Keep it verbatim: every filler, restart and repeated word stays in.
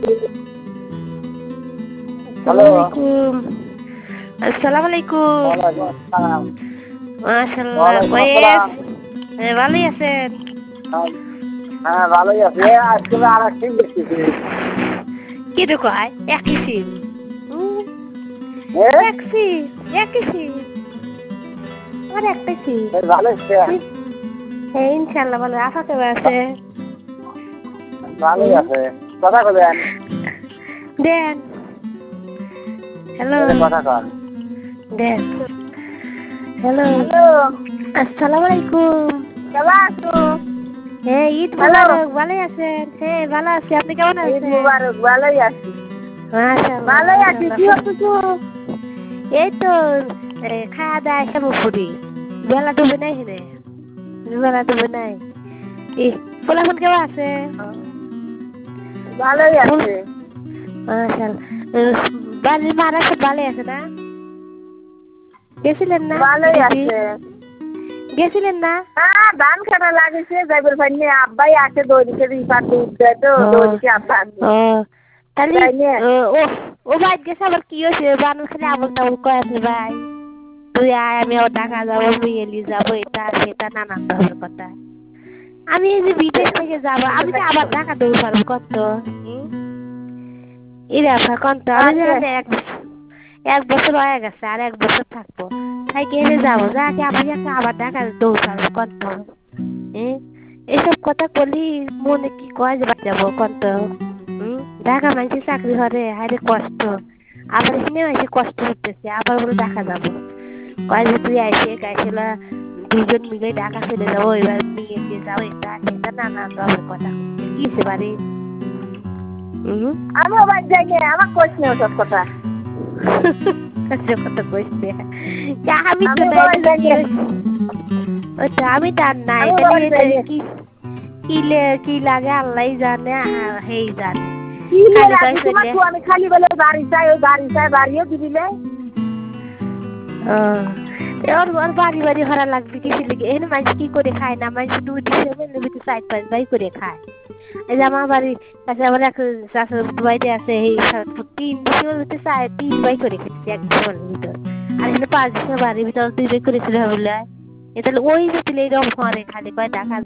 Assalamualaikum. Assalamualaikum. Waalaikumsalam. মাশাআল্লাহ কয়েস ওয়ালাইকুম ভালোই আছেন? আসসালাম। হ্যাঁ ভালোই আছি। এ আজকে আরেক সিম দেখতেছি। কি রে কয় একই সিম এ এক সিম একই সিম আর একটা সিম বেশ ভালো আছে। হ্যাঁ ইনশাল্লাহ ভালো আশা তো আছে। ভালোই আছে। কথা বলেন। দেন হ্যালো এই কথা কন। দেন হ্যালো হ্যালো আসসালামু আলাইকুম। কেমন আছো? হ্যাঁ ঈদ মুবারক ভালোই আছেন? হ্যাঁ ভালো আছি আপনি কেমন আছেন? ঈদ মুবারক ভালোই আছি। মাশাআল্লাহ ভালোই আছি। কি হচ্ছে? এই তো খাওয়া দাওয়া এসে মুখুরি বেলা ডুবে নাই হেনে বেলা ডুবে নাই এই ফলাফল কেমন আছে? ভালোই আছে। মাশাআল্লাহ বাড়ির মারা সব ভালোই আছে না? গেছিলেন না? ভালোই আছে। গেছিলেন না? হ্যাঁ ধান কাটা লাগিয়েছে যাইবার পাইনি আব্বাই আসে দৌড়িতে রিপার দুধ দেয় তো দৌড়িতে আব্বা আসে। তাহলে ও ও ভাই গেছে আবার কি হয়েছে বানর খালি আবল তাবল কয়ে আছে ভাই তুই আয় আমি আবার ঢাকা যাবো মেয়েলি যাবো এটা সেটা নানান ধরনের কথা। আমি এই যে বিদেশ থেকে যাবো আমি তো আবার ঢাকা দেবো পারবো কত এরা কত আমি যেখানে এক এক বছর হয়ে গেছে আর এক বছর থাকবো তাই গেলে যাবো যাকে আমি একটা আবার ঢাকা দেবো পারবো কত এসব কথা বলি মনে কি কয় যে যাবো কত ঢাকা মাইছে চাকরি করে হাইরে কষ্ট আবার এখানে এসে কষ্ট করতেছে আবার বলে ঢাকা যাবো কয় যে তুই আইসে গাইছিলা দুজন মিলে ঢাকা চলে যাবো এবার নিয়ে দিয়ে যাবো এটা সেটা নানান রকমের কথা কিসে বাড়ি আমি আবার যাই না আমার কোচ নেই ওসব কথা কথা কইছে আমি তো ওটা আমি তার নাই কি কিলে কি লাগে আল্লাহ জানে হেই জানে আমি খালি বলে বাড়ি চাই ওই বাড়ি চাই বাড়িও দিবিলে ওর ওর বাড়ি বাড়ি ভরা লাগবে কিছু লিখে এখানে মানুষ কি করে খায় না মানুষ দুটি সেভেন সাইড পাঁচ বাই করে খায় এই যে আমার বাড়ির কাছে আমার এক শাশুড় বাড়িতে আছে এই তিন বছর হতে চায় তিন বাই করে খেতেছি এক বছরের ভিতর আর এখানে পাঁচ বছর বাড়ির ভিতর দুই বাই করেছিল বলে এ তাহলে ওই যে এইরকম ঘরে খালি কয় টাকা